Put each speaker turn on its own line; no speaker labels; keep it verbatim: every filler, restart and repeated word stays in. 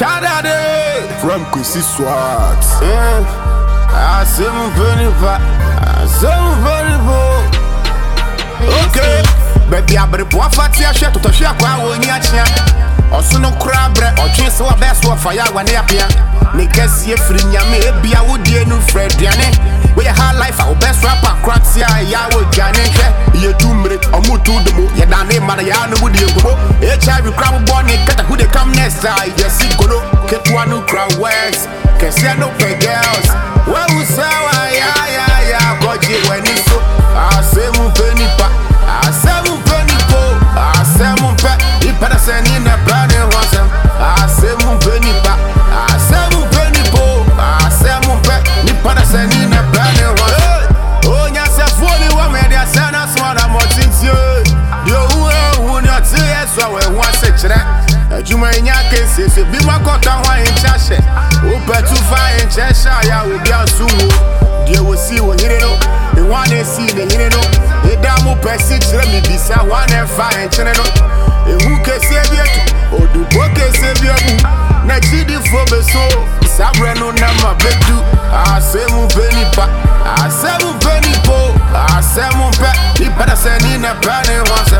Tadade
From Kwesi Swat.
I say mon benifa, I say mon benifa. Okay, baby I better pour fati a share to to share kwa woni achia. Oso no kra bre, otwe se wa best wa fire wa ne apia. Ne kesi e firi nyame e bia wo die no frediane. We a high life our best rapper cratia ya wo jane hwe.
Ye tumre omutu demo.
Ye da ne man ya no wudi ngobo. H I V crowd born e kata who they come next I yes golo. Ketwa no crowd west. Kesi no pay girls. Well who sawa ya ya ya goji when it's so. I say mon penny pa. I say mon penny po. I say mon pe. I better send in a brand new one. I say mon penny pa. I say mon penny po. I say mon pe. I better send in a brand new one. Oh nya se phone wa me dia send us one more things yo. Yo who who not say yes so we want se kire. Ajuma nya ke se se bi ma kota ho en chache. O betu fa en chache ya we bia suwo. Dia wo si wo hire no. E wan e si ne hire no. E da mo pesi kire mi bisa wan e fa en chire no. E hu ke se bia tu. O du bo ke se bia bu. Na chidi fo be so. Sabre no na ma bedu. I say mon penny pa. I say mon penny po. I say mon pe. Ni better send in a penny once.